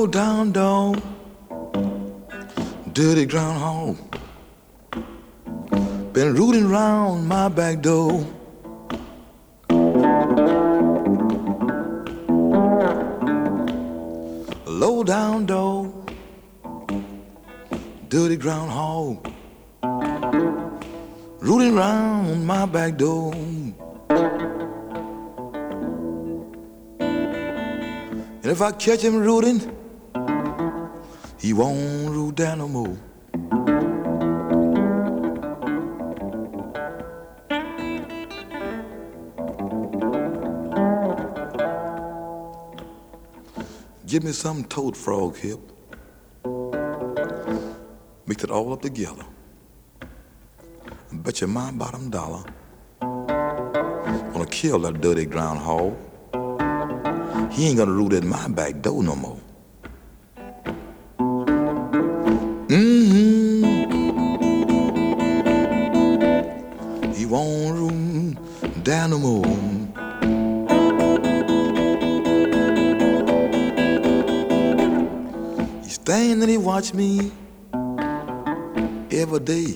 Low down dog, dirty groundhog, been rooting round my back door. Low down dog, dirty groundhog, rooting round my back door. And if I catch him rooting, he won't root down no more. Give me some toad frog hip, mix it all up together. Bet you my bottom dollar, gonna kill that dirty groundhog. He ain't gonna root at my back door no more. He won't root down no more. He stand and he watch me every day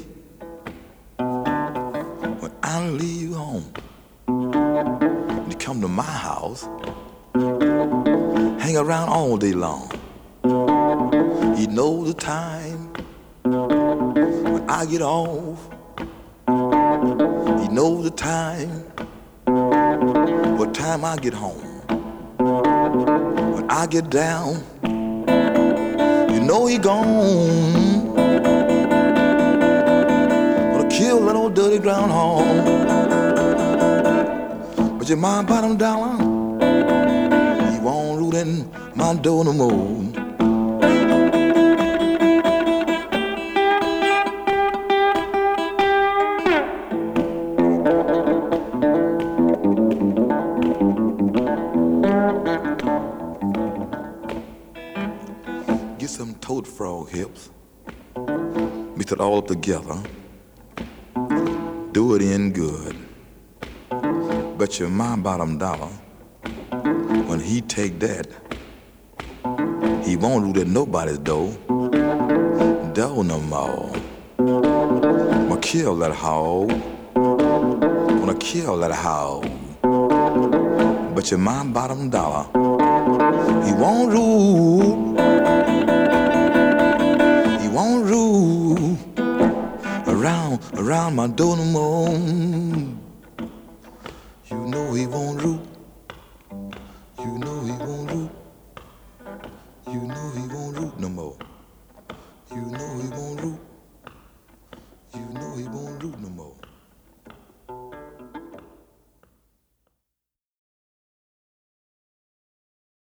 when I leave home. When he come to my house, hang around all day long. He knows the time when I get off. He knows the time, what time I get home. When I get down, you know he gone. Gonna kill that old dirty groundhog. But you mind bottom dollar, he won't root in my door no more. Get some toad frog hips, mix it all up together, do it in good. Bet you my bottom dollar, when he take that, he won't root at nobody's door no more. I'ma kill that hog, gonna kill that hog. Bet you my bottom dollar, he won't root. He won't root around my door no more. You know he won't root. You know he won't root. You know he won't root no more. You know he won't root. You know he won't root no more.